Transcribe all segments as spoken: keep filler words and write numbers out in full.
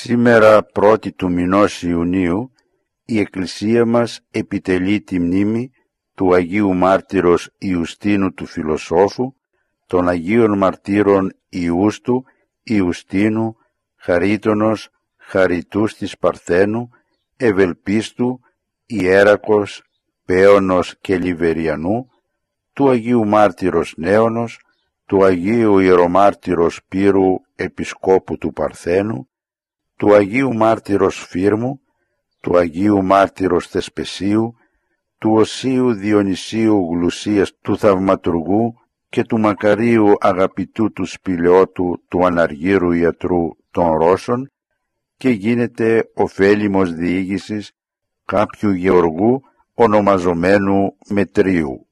Σήμερα πρώτη του μηνός Ιουνίου η Εκκλησία μας επιτελεί τη μνήμη του Αγίου Μάρτυρος Ιουστίνου του Φιλοσόφου, των Αγίων Μαρτύρων Ιούστου, Ιουστίνου, Χαρίτωνος, Χαριτούς της Παρθένου, Ευελπίστου, Ιέρακος, Πέωνος και Λιβεριανού, του Αγίου Μάρτυρος Νέωνος, του Αγίου Ιερομάρτυρος Πύρου Επισκόπου του Παρθένου, του Αγίου Μάρτυρος Φύρμου, του Αγίου Μάρτυρος Θεσπεσίου, του Οσίου Διονυσίου Γλουσίας του Θαυματουργού και του Μακαρίου Αγαπητού του Σπηλαιότου του Αναργύρου Ιατρού των Ρώσων, και γίνεται ωφέλιμος διήγησης κάποιου γεωργού ονομαζομένου Μετρίου.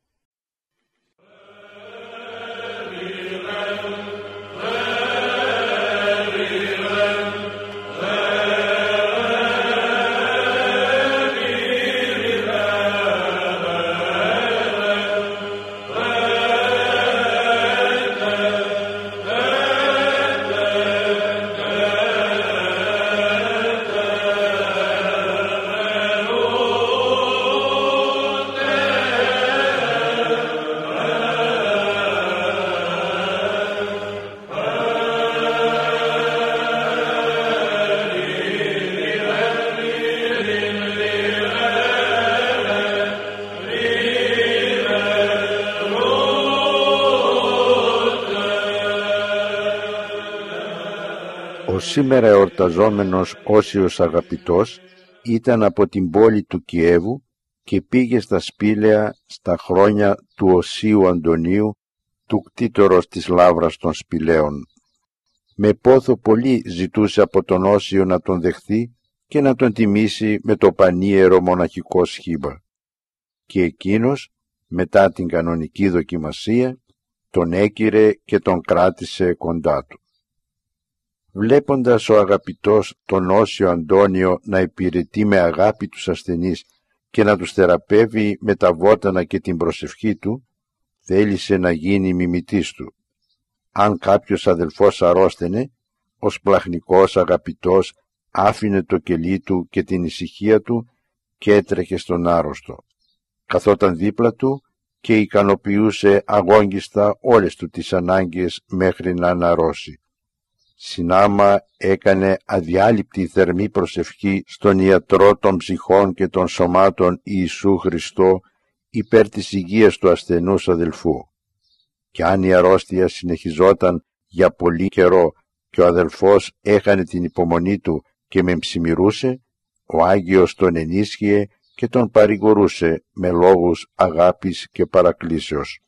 Ο σήμερα εορταζόμενος Όσιος Αγαπητός ήταν από την πόλη του Κιέβου και πήγε στα Σπήλαια στα χρόνια του Οσίου Αντωνίου, του κτήτορος της Λαύρας των Σπηλαίων. Με πόθο πολύ ζητούσε από τον Όσιο να τον δεχθεί και να τον τιμήσει με το πανίερο μοναχικό σχήμα. Και εκείνος, μετά την κανονική δοκιμασία, τον έκυρε και τον κράτησε κοντά του. Βλέποντας ο αγαπητός τον Όσιο Αντώνιο να υπηρετεί με αγάπη τους ασθενείς και να τους θεραπεύει με τα βότανα και την προσευχή του, θέλησε να γίνει μιμητής του. Αν κάποιος αδελφός αρρώστενε, ο σπλαχνικός αγαπητός άφηνε το κελί του και την ησυχία του και έτρεχε στον άρρωστο. Καθόταν δίπλα του και ικανοποιούσε αγόγγιστα όλες του τις ανάγκες μέχρι να αναρρώσει. Συνάμα έκανε αδιάλειπτη θερμή προσευχή στον Ιατρό των ψυχών και των σωμάτων Ιησού Χριστό υπέρ της υγείας του ασθενούς αδελφού. Και αν η αρρώστια συνεχιζόταν για πολύ καιρό και ο αδελφός έχανε την υπομονή του και μεμψημυρούσε, ο Άγιος τον ενίσχυε και τον παρηγορούσε με λόγους αγάπης και παρακλήσεως.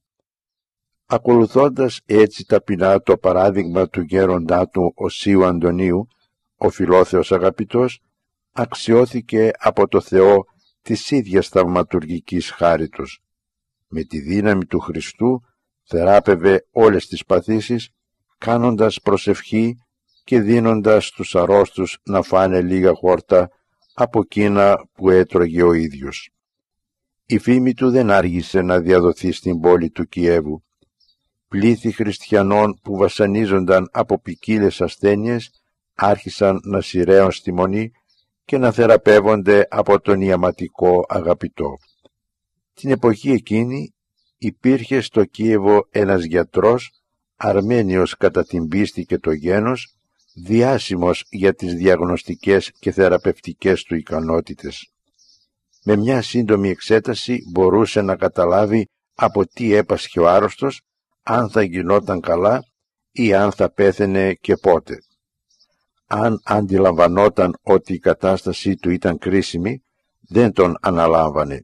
Ακολουθώντας έτσι ταπεινά το παράδειγμα του γέροντά του Οσίου Αντωνίου, ο φιλόθεος αγαπητός αξιώθηκε από το Θεό της ίδιας θαυματουργικής χάριτος. Με τη δύναμη του Χριστού θεράπευε όλες τις παθήσεις, κάνοντας προσευχή και δίνοντας στους αρρώστους να φάνε λίγα χόρτα από εκείνα που έτρωγε ο ίδιος. Η φήμη του δεν άργησε να διαδοθεί στην πόλη του Κιέβου. Πλήθη χριστιανών που βασανίζονταν από ποικίλες ασθένειες άρχισαν να σειραίουν στη μονή και να θεραπεύονται από τον ιαματικό αγαπητό. Την εποχή εκείνη υπήρχε στο Κίεβο ένας γιατρός, Αρμένιος κατά την πίστη και το γένος, διάσημος για τις διαγνωστικές και θεραπευτικές του ικανότητες. Με μια σύντομη εξέταση μπορούσε να καταλάβει από τι έπασχε ο άρρωστος, αν θα γινόταν καλά ή αν θα πέθαινε και πότε. Αν αντιλαμβανόταν ότι η κατάστασή του ήταν κρίσιμη, δεν τον αναλάμβανε.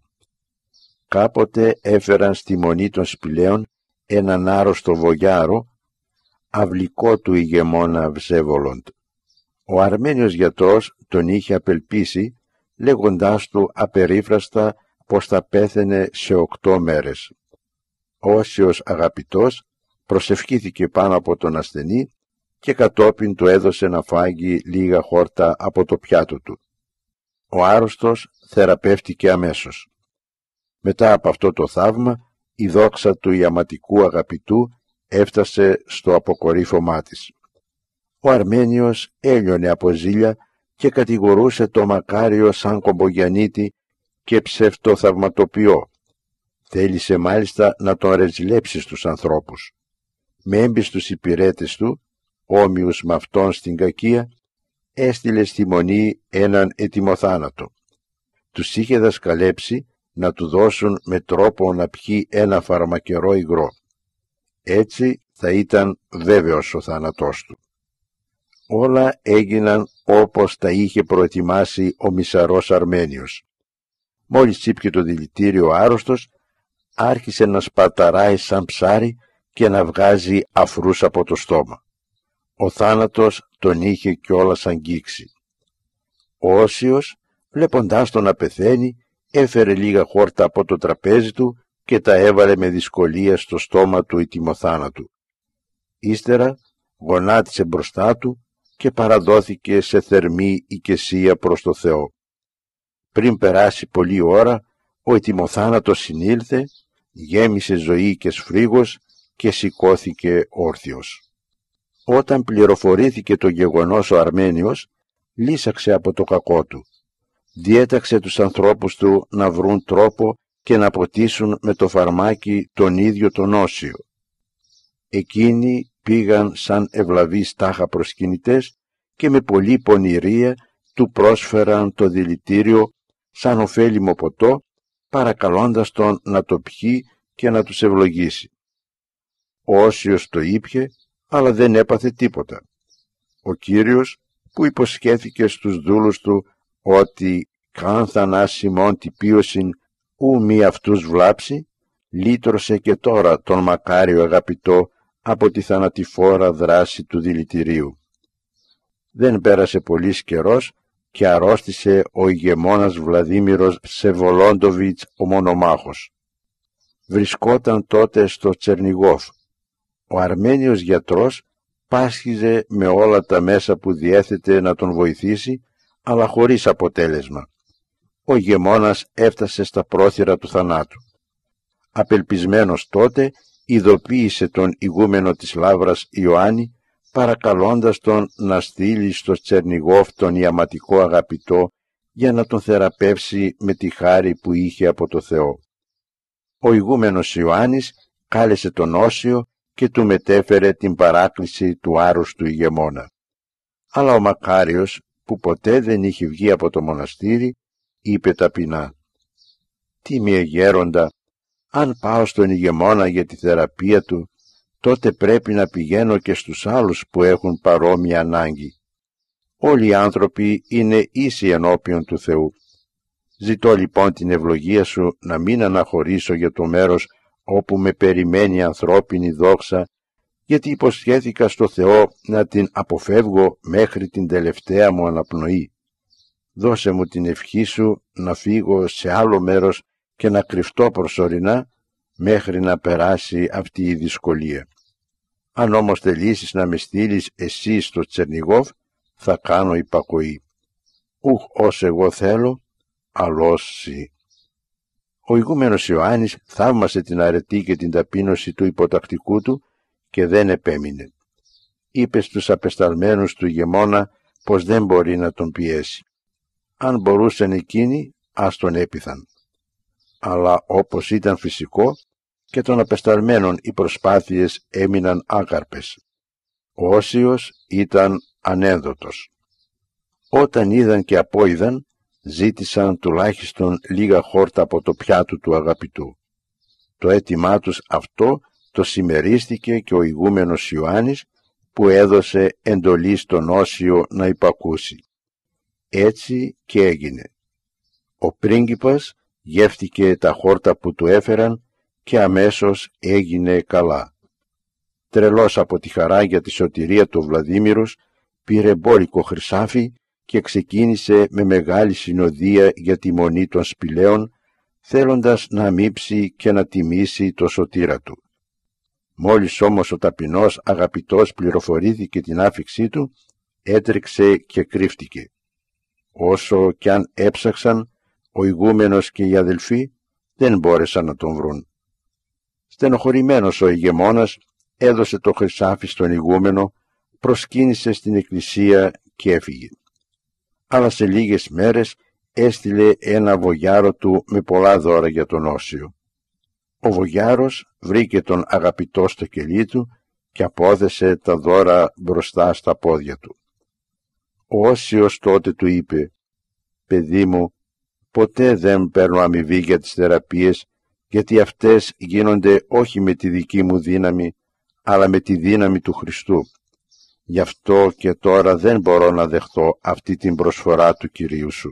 Κάποτε έφεραν στη μονή των Σπηλαίων έναν άρρωστο βογιάρο, αυλικό του ηγεμόνα Ψεύολοντ. Ο Αρμένιος γιατρός τον είχε απελπίσει, λέγοντάς του απερίφραστα πως θα πέθαινε σε οκτώ μέρες. Όσιος Αγαπητός προσευχήθηκε πάνω από τον ασθενή και κατόπιν του έδωσε να φάγει λίγα χόρτα από το πιάτο του. Ο άρρωστος θεραπεύτηκε αμέσως. Μετά από αυτό το θαύμα, η δόξα του ιαματικού αγαπητού έφτασε στο αποκορύφωμά της. Ο Αρμένιος έλειωνε από ζήλια και κατηγορούσε το Μακάριο σαν κομπογιανίτη και ψευτοθαυματοποιό. Θέλησε μάλιστα να τον ρεζιλέψει στους ανθρώπους. Με έμπιστους υπηρέτες του, όμοιους με αυτόν στην κακία, έστειλε στη μονή έναν ετοιμοθάνατο. Τους είχε δασκαλέψει να του δώσουν με τρόπο να πιει ένα φαρμακερό υγρό. Έτσι θα ήταν βέβαιος ο θάνατός του. Όλα έγιναν όπως τα είχε προετοιμάσει ο μισαρός Αρμένιος. Μόλις τσίπηκε το δηλητήριο ο άρρωστος, άρχισε να σπαταράει σαν ψάρι και να βγάζει αφρούς από το στόμα. Ο θάνατος τον είχε κιόλας αγγίξει. Ο Όσιος, βλέποντάς τον να πεθαίνει, έφερε λίγα χόρτα από το τραπέζι του και τα έβαλε με δυσκολία στο στόμα του ετοιμοθάνατου. Ύστερα γονάτισε μπροστά του και παραδόθηκε σε θερμή οικεσία προς το Θεό. Πριν περάσει πολλή ώρα, ο ετοιμοθάνατος συνήλθε, γέμισε ζωή και σφρίγος και σηκώθηκε όρθιος. Όταν πληροφορήθηκε το γεγονός ο Αρμένιος, λύσαξε από το κακό του. Διέταξε τους ανθρώπους του να βρουν τρόπο και να ποτίσουν με το φαρμάκι τον ίδιο τον Όσιο. Εκείνοι πήγαν σαν ευλαβείς τάχα προσκυνητές και με πολλή πονηρία του πρόσφεραν το δηλητήριο σαν ωφέλιμο ποτό, παρακαλώντας τον να το πιει και να τους ευλογήσει. Ο Όσιος το ήπιε, αλλά δεν έπαθε τίποτα. Ο Κύριος, που υποσχέθηκε στους δούλους του ότι «καν θανάσιμον τυπίωσιν ου μη αυτούς βλάψει», λύτρωσε και τώρα τον Μακάριο αγαπητό από τη θανατηφόρα δράση του δηλητηρίου. Δεν πέρασε πολύς καιρός και αρρώστησε ο ηγεμόνας Βλαδίμηρος Ψεβολόντοβιτς ο μονομάχος. Βρισκόταν τότε στο Τσερνιγόφ. Ο Αρμένιος γιατρός πάσχιζε με όλα τα μέσα που διέθετε να τον βοηθήσει, αλλά χωρίς αποτέλεσμα. Ο ηγεμόνας έφτασε στα πρόθυρα του θανάτου. Απελπισμένος τότε, ειδοποίησε τον ηγούμενο της Λαύρας Ιωάννη, παρακαλώντας τον να στείλει στο Τσερνιγόφ τον ιαματικό αγαπητό για να τον θεραπεύσει με τη χάρη που είχε από το Θεό. Ο ηγούμενος Ιωάννης κάλεσε τον Όσιο και του μετέφερε την παράκληση του άρρωστου ηγεμόνα. Αλλά ο Μακάριος, που ποτέ δεν είχε βγει από το μοναστήρι, είπε ταπεινά «Τίμιε γέροντα, αν πάω στον ηγεμόνα για τη θεραπεία του, τότε πρέπει να πηγαίνω και στους άλλους που έχουν παρόμοια ανάγκη. Όλοι οι άνθρωποι είναι ίσοι ενώπιον του Θεού. Ζητώ λοιπόν την ευλογία σου να μην αναχωρήσω για το μέρος όπου με περιμένει ανθρώπινη δόξα, γιατί υποσχέθηκα στο Θεό να την αποφεύγω μέχρι την τελευταία μου αναπνοή. Δώσε μου την ευχή σου να φύγω σε άλλο μέρος και να κρυφτώ προσωρινά μέχρι να περάσει αυτή η δυσκολία. Αν όμως θελήσεις να με στείλεις εσύ στο Τσερνιγόφ, θα κάνω υπακοή. Ουχ ως εγώ θέλω, αλλώς σοι». Ο ηγούμενος Ιωάννης θαύμασε την αρετή και την ταπείνωση του υποτακτικού του και δεν επέμεινε. Είπε στους απεσταλμένους του ηγεμόνα πως δεν μπορεί να τον πιέσει. Αν μπορούσαν εκείνοι, ας τον έπειθαν. Αλλά όπως ήταν φυσικό, και των απεσταλμένων οι προσπάθειες έμειναν άκαρπες. Ο Όσιος ήταν ανένδοτος. Όταν είδαν και απόειδαν, ζήτησαν τουλάχιστον λίγα χόρτα από το πιάτο του αγαπητού. Το αίτημά τους αυτό το συμμερίστηκε και ο ηγούμενος Ιωάννης, που έδωσε εντολή στον Όσιο να υπακούσει. Έτσι και έγινε. Ο πρίγκιπας γεύτηκε τα χόρτα που του έφεραν και αμέσως έγινε καλά. Τρελός από τη χαρά για τη σωτηρία του Βλαδίμηρος, πήρε μπόλικο χρυσάφι και ξεκίνησε με μεγάλη συνοδεία για τη μονή των σπηλαίων, θέλοντας να αμύψει και να τιμήσει το σωτήρα του. Μόλις όμως ο ταπεινός αγαπητός πληροφορήθηκε την άφιξή του, έτρεξε και κρύφτηκε. Όσο κι αν έψαξαν, ο ηγούμενος και οι αδελφοί δεν μπόρεσαν να τον βρουν. Στενοχωρημένος ο ηγεμόνας έδωσε το χρυσάφι στον ηγούμενο, προσκύνησε στην εκκλησία και έφυγε. Αλλά σε λίγες μέρες έστειλε ένα βογιάρο του με πολλά δώρα για τον Όσιο. Ο βογιάρος βρήκε τον αγαπητό στο κελί του και απόδεσε τα δώρα μπροστά στα πόδια του. Ο Όσιος τότε του είπε: «Παιδί μου, ποτέ δεν παίρνω αμοιβή για τις θεραπείες, γιατί αυτές γίνονται όχι με τη δική μου δύναμη, αλλά με τη δύναμη του Χριστού. Γι' αυτό και τώρα δεν μπορώ να δεχθώ αυτή την προσφορά του Κυρίου σου».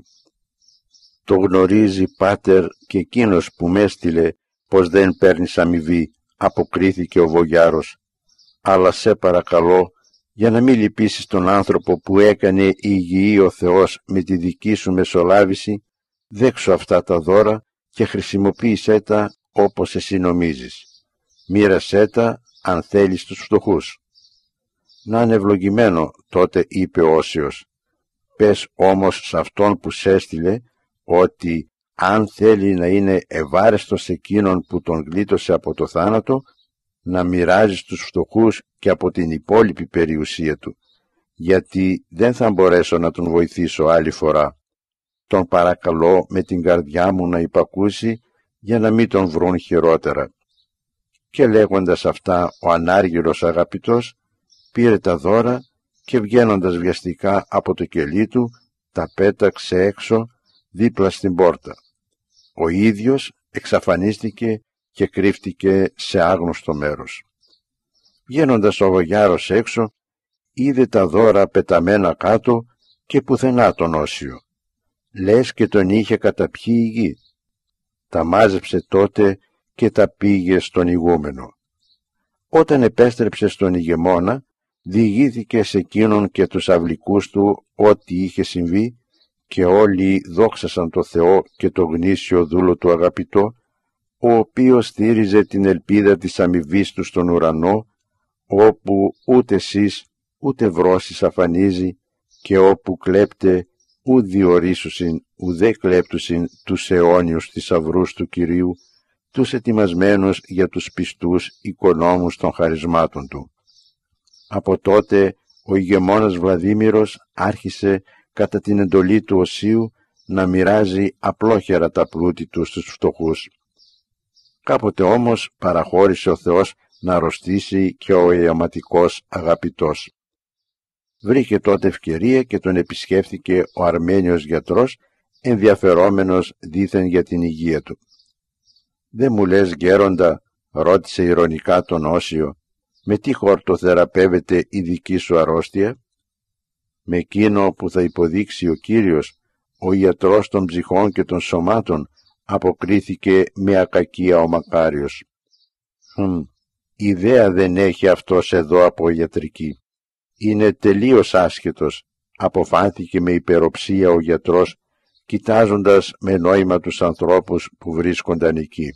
«Το γνωρίζει, Πάτερ, και εκείνος που με έστειλε πως δεν παίρνεις αμοιβή», αποκρίθηκε ο βογιάρος. «Αλλά σε παρακαλώ, για να μην λυπήσεις τον άνθρωπο που έκανε υγιή ο Θεός με τη δική σου μεσολάβηση, δέξου αυτά τα δώρα και χρησιμοποίησέ τα όπως εσύ νομίζεις. Μοίρασέ τα αν θέλεις τους φτωχούς». «Να είναι ευλογημένο», τότε είπε ο Όσιος. «Πες όμως σε αυτόν που σ' έστειλε ότι αν θέλει να είναι ευάρεστος εκείνον που τον γλίτωσε από το θάνατο, να μοιράζει στους φτωχούς και από την υπόλοιπη περιουσία του, γιατί δεν θα μπορέσω να τον βοηθήσω άλλη φορά. Τον παρακαλώ με την καρδιά μου να υπακούσει, για να μην τον βρουν χειρότερα». Και λέγοντας αυτά, ο ανάργυρος αγαπητός πήρε τα δώρα και βγαίνοντας βιαστικά από το κελί του, τα πέταξε έξω δίπλα στην πόρτα. Ο ίδιος εξαφανίστηκε και κρύφτηκε σε άγνωστο μέρος. Βγαίνοντας ο βογιάρος έξω, είδε τα δώρα πεταμένα κάτω και πουθενά τον Όσιο. Λες και τον είχε καταπιεί η γη. Τα μάζεψε τότε και τα πήγε στον ηγούμενο. Όταν επέστρεψε στον ηγεμόνα, διηγήθηκε σε εκείνον και τους αυλικούς του ό,τι είχε συμβεί, και όλοι δόξασαν το Θεό και το γνήσιο δούλο του αγαπητό, ο οποίος στήριζε την ελπίδα της αμοιβής του στον ουρανό, όπου ούτε εσείς ούτε βρώσεις αφανίζει, και όπου κλέπτε ου διορίσουσιν ουδέ κλέπτουσιν τους αιώνιους θησαυρούς του Κυρίου, τους ετοιμασμένους για τους πιστούς οικονόμους των χαρισμάτων του. Από τότε ο ηγεμόνας Βλαδίμηρος άρχισε κατά την εντολή του Οσίου να μοιράζει απλόχερα τα πλούτη του στους φτωχούς. Κάποτε όμως παραχώρησε ο Θεός να αρρωστήσει και ο ιαματικός αγαπητός. Βρήκε τότε ευκαιρία και τον επισκέφθηκε ο Αρμένιος γιατρός, ενδιαφερόμενος δήθεν για την υγεία του. «Δεν μου λες, γέροντα», ρώτησε ειρωνικά τον Όσιο, «με τι χορτοθεραπεύεται η δική σου αρρώστια?» «Με εκείνο που θα υποδείξει ο Κύριος, ο ιατρός των ψυχών και των σωμάτων», αποκρίθηκε με ακακία ο μακάριος. «Χμ, ιδέα δεν έχει αυτός εδώ από ιατρική. Είναι τελείως άσχετος», αποφάνθηκε με υπεροψία ο γιατρός, κοιτάζοντας με νόημα τους ανθρώπους που βρίσκονταν εκεί.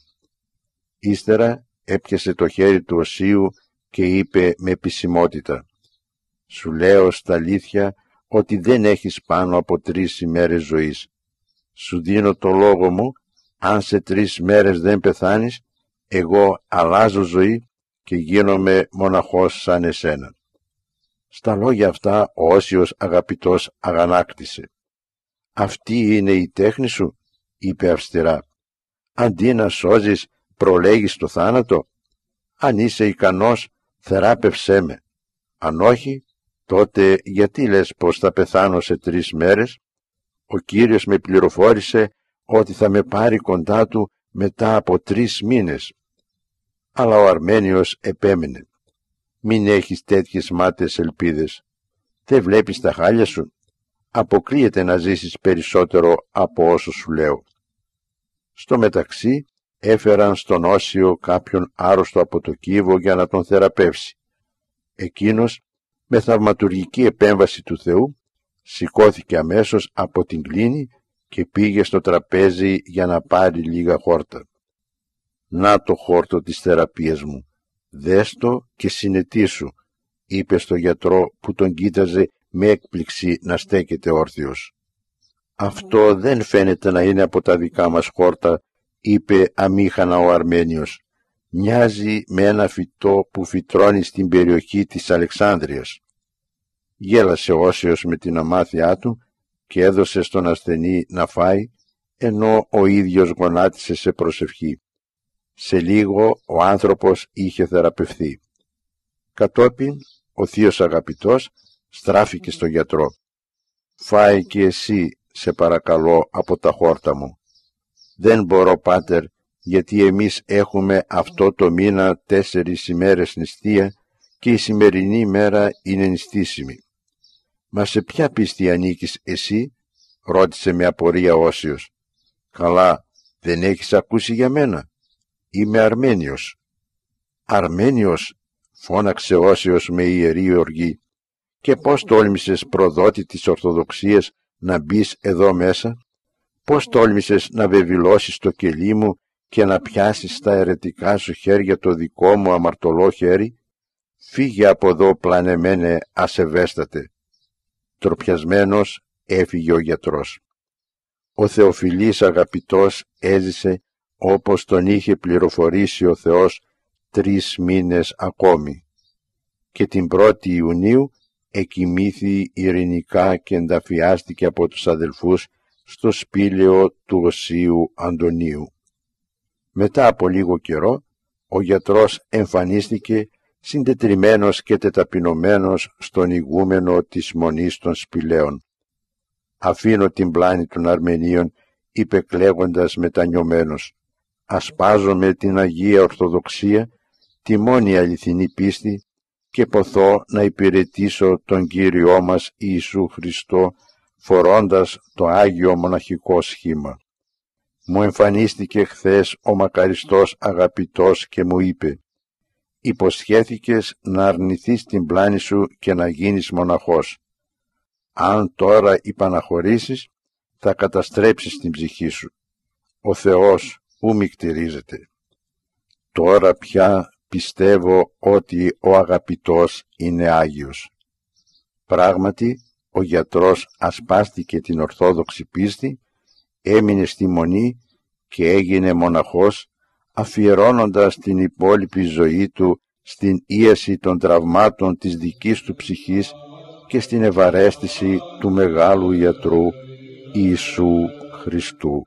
Ύστερα έπιασε το χέρι του Οσίου και είπε με επισημότητα: «Σου λέω στα αλήθεια ότι δεν έχεις πάνω από τρεις ημέρες ζωής. Σου δίνω το λόγο μου, αν σε τρεις μέρες δεν πεθάνεις, εγώ αλλάζω ζωή και γίνομαι μοναχός σαν εσένα». Στα λόγια αυτά ο Όσιος αγαπητός αγανάκτησε. «Αυτή είναι η τέχνη σου», είπε αυστηρά. «Αντί να σώζεις, προλέγεις το θάνατο. Αν είσαι ικανός, θεράπευσέ με. Αν όχι, τότε γιατί λες πως θα πεθάνω σε τρεις μέρες? Ο Κύριος με πληροφόρησε ότι θα με πάρει κοντά του μετά από τρεις μήνες». Αλλά ο Αρμένιος επέμενε: «Μην έχεις τέτοιες μάταιες ελπίδες. Δεν βλέπεις τα χάλια σου? Αποκλείεται να ζήσεις περισσότερο από όσο σου λέω». Στο μεταξύ έφεραν στον Όσιο κάποιον άρρωστο από το κύβο για να τον θεραπεύσει. Εκείνος, με θαυματουργική επέμβαση του Θεού, σηκώθηκε αμέσως από την κλίνη και πήγε στο τραπέζι για να πάρει λίγα χόρτα. «Να το χόρτο της θεραπείας μου, δες το και συνετήσου», είπε στο γιατρό που τον κοίταζε με έκπληξη να στέκεται όρθιος. «Αυτό δεν φαίνεται να είναι από τα δικά μας χόρτα», είπε αμήχανα ο Αρμένιος. «Μοιάζει με ένα φυτό που φυτρώνει στην περιοχή της Αλεξάνδρειας». Γέλασε Όσιος με την αμάθειά του και έδωσε στον ασθενή να φάει, ενώ ο ίδιος γονάτισε σε προσευχή. Σε λίγο ο άνθρωπος είχε θεραπευθεί. Κατόπιν ο θείος αγαπητός στράφηκε στο γιατρό. «Φάε και εσύ, σε παρακαλώ, από τα χόρτα μου». «Δεν μπορώ, πάτερ, γιατί εμείς έχουμε αυτό το μήνα τέσσερις ημέρες νηστεία και η σημερινή μέρα είναι νηστήσιμη». «Μα σε ποια πίστη ανήκεις εσύ?» ρώτησε με απορία Όσιος. «Καλά, δεν έχεις ακούσει για μένα? Είμαι Αρμένιος». «Αρμένιος?» φώναξε Όσιος με ιερή οργή. «Και πώς τόλμησες, προδότη της Ορθοδοξίας, να μπεις εδώ μέσα? Πώς τόλμησες να βεβηλώσεις το κελί μου και να πιάσεις στα αιρετικά σου χέρια το δικό μου αμαρτωλό χέρι? Φύγε από εδώ, πλανεμένε ασεβέστατε». Τροπιασμένος έφυγε ο γιατρός. Ο Θεοφιλής αγαπητός έζησε όπως τον είχε πληροφορήσει ο Θεός τρεις μήνες ακόμη, και την πρώτη Ιουνίου εκοιμήθη ειρηνικά και ενταφιάστηκε από τους αδελφούς στο σπήλαιο του Οσίου Αντωνίου. Μετά από λίγο καιρό ο γιατρός εμφανίστηκε συντετριμμένος και τεταπεινωμένος στον ηγούμενο της Μονής των Σπηλαίων. «Αφήνω την πλάνη των Αρμενίων», είπε κλαίγοντας μετανιωμένος. «Ασπάζομαι την Αγία Ορθοδοξία, τη μόνη αληθινή πίστη, και ποθώ να υπηρετήσω τον Κύριό μας Ιησού Χριστό, φορώντας το Άγιο Μοναχικό σχήμα. Μου εμφανίστηκε χθες ο μακαριστός αγαπητός και μου είπε: υποσχέθηκες να αρνηθείς την πλάνη σου και να γίνεις μοναχός. Αν τώρα υπαναχωρήσεις, θα καταστρέψεις την ψυχή σου. Ο Θεός ου μικτηρίζεται. Τώρα πια πιστεύω ότι ο αγαπητός είναι Άγιος». Πράγματι, ο γιατρός ασπάστηκε την ορθόδοξη πίστη, έμεινε στη Μονή και έγινε μοναχός, αφιερώνοντας την υπόλοιπη ζωή του στην ίαση των τραυμάτων της δικής του ψυχής και στην ευαρέστηση του μεγάλου ιατρού Ιησού Χριστού.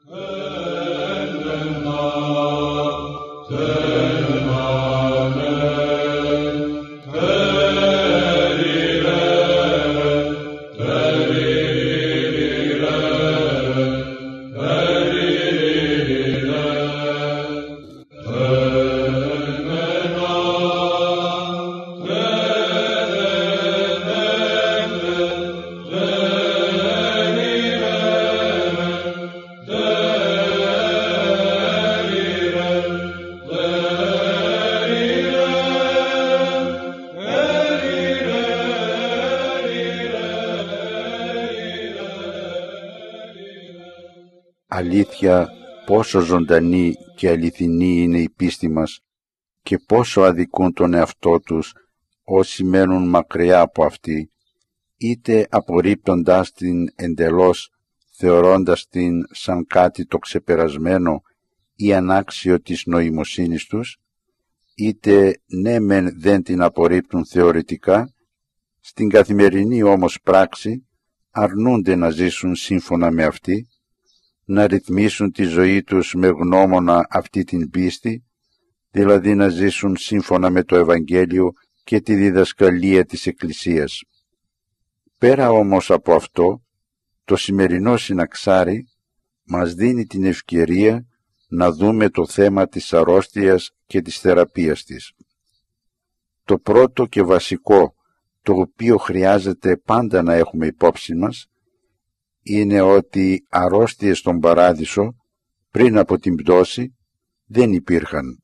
Αλήθεια, πόσο ζωντανή και αληθινή είναι η πίστη μας και πόσο αδικούν τον εαυτό τους όσοι μένουν μακριά από αυτή, είτε απορρίπτοντας την εντελώς, θεωρώντας την σαν κάτι το ξεπερασμένο ή ανάξιο της νοημοσύνης τους, είτε ναι μεν δεν την απορρίπτουν θεωρητικά, στην καθημερινή όμως πράξη αρνούνται να ζήσουν σύμφωνα με αυτή, να ρυθμίσουν τη ζωή τους με γνώμονα αυτή την πίστη, δηλαδή να ζήσουν σύμφωνα με το Ευαγγέλιο και τη διδασκαλία της Εκκλησίας. Πέρα όμως από αυτό, το σημερινό συναξάρι μας δίνει την ευκαιρία να δούμε το θέμα της αρρώστιας και της θεραπείας της. Το πρώτο και βασικό, το οποίο χρειάζεται πάντα να έχουμε υπόψη μας, είναι ότι αρρώστιες στον Παράδεισο πριν από την πτώση δεν υπήρχαν.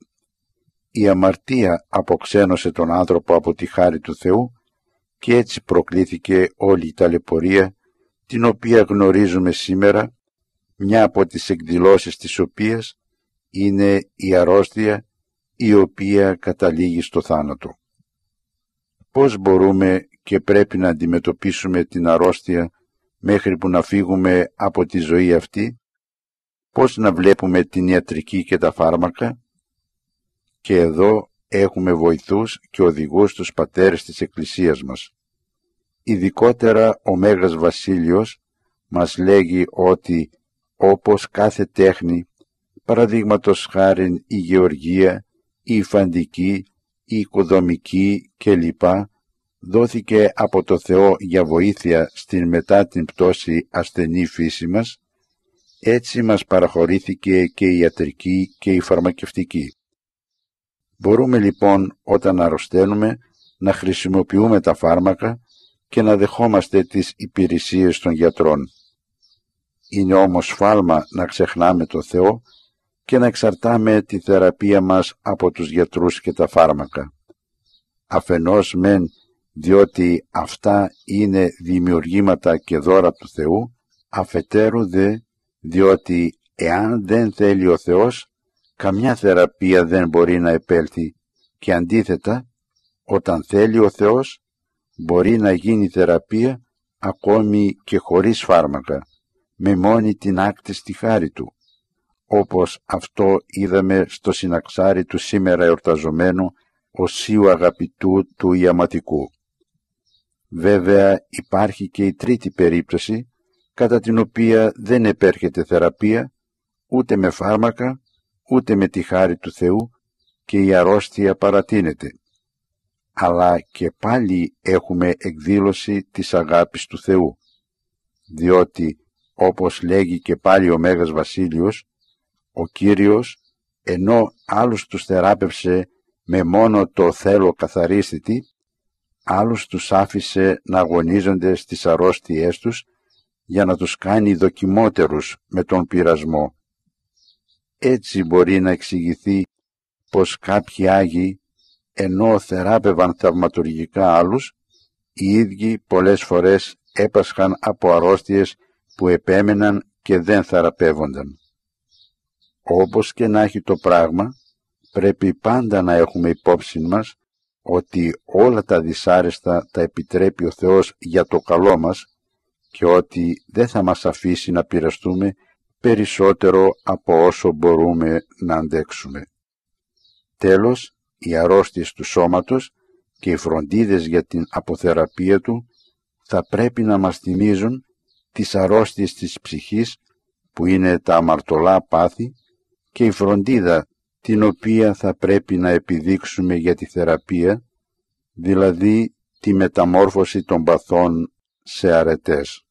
Η αμαρτία αποξένωσε τον άνθρωπο από τη χάρη του Θεού και έτσι προκλήθηκε όλη η ταλαιπωρία την οποία γνωρίζουμε σήμερα, μια από τις εκδηλώσεις της οποίας είναι η αρρώστια η οποία καταλήγει στο θάνατο. Πώς μπορούμε και πρέπει να αντιμετωπίσουμε την αρρώστια μέχρι που να φύγουμε από τη ζωή αυτή? Πώς να βλέπουμε την ιατρική και τα φάρμακα? Και εδώ έχουμε βοηθούς και οδηγούς τους πατέρες της Εκκλησίας μας. ειδικότερα ο Μέγας Βασίλειος μας λέγει ότι όπως κάθε τέχνη, παραδείγματος χάριν η γεωργία, η υφαντική, η οικοδομική κλπ, δόθηκε από το Θεό για βοήθεια στην μετά την πτώση ασθενή φύση μας, έτσι μας παραχωρήθηκε και η ιατρική και η φαρμακευτική. Μπορούμε λοιπόν όταν αρρωσταίνουμε να χρησιμοποιούμε τα φάρμακα και να δεχόμαστε τις υπηρεσίες των γιατρών. Είναι όμως σφάλμα να ξεχνάμε το Θεό και να εξαρτάμε τη θεραπεία μας από τους γιατρούς και τα φάρμακα. Αφενός μεν διότι αυτά είναι δημιουργήματα και δώρα του Θεού, αφετέρου δε διότι εάν δεν θέλει ο Θεός, καμιά θεραπεία δεν μπορεί να επέλθει και αντίθετα, όταν θέλει ο Θεός, μπορεί να γίνει θεραπεία ακόμη και χωρίς φάρμακα, με μόνη την άκτιστη χάρη Του, όπως αυτό είδαμε στο συναξάρι του σήμερα εορταζομένου Οσίου Αγαπητού του Ιαματικού. Βέβαια υπάρχει και η τρίτη περίπτωση, κατά την οποία δεν επέρχεται θεραπεία, ούτε με φάρμακα, ούτε με τη χάρη του Θεού και η αρρώστια παρατείνεται. Αλλά και πάλι έχουμε εκδήλωση της αγάπης του Θεού, διότι όπως λέγει και πάλι ο Μέγας Βασίλειος, ο Κύριος ενώ άλλους τους θεράπευσε με μόνο το θέλω καθαρίστητη, άλλους τους άφησε να αγωνίζονται στις αρρώστιές τους για να τους κάνει δοκιμότερους με τον πειρασμό. Έτσι μπορεί να εξηγηθεί πως κάποιοι Άγιοι, ενώ θεράπευαν θαυματουργικά άλλους, οι ίδιοι πολλές φορές έπασχαν από αρρώστιες που επέμεναν και δεν θεραπεύονταν. Όπως και να έχει το πράγμα, πρέπει πάντα να έχουμε υπόψη μας ότι όλα τα δυσάρεστα τα επιτρέπει ο Θεός για το καλό μας και ότι δεν θα μας αφήσει να πειραστούμε περισσότερο από όσο μπορούμε να αντέξουμε. Τέλος, οι αρρώστιες του σώματος και οι φροντίδες για την αποθεραπεία του θα πρέπει να μας θυμίζουν τις αρρώστιες της ψυχής που είναι τα αμαρτωλά πάθη και η φροντίδα την οποία θα πρέπει να επιδείξουμε για τη θεραπεία, δηλαδή τη μεταμόρφωση των παθών σε αρετές.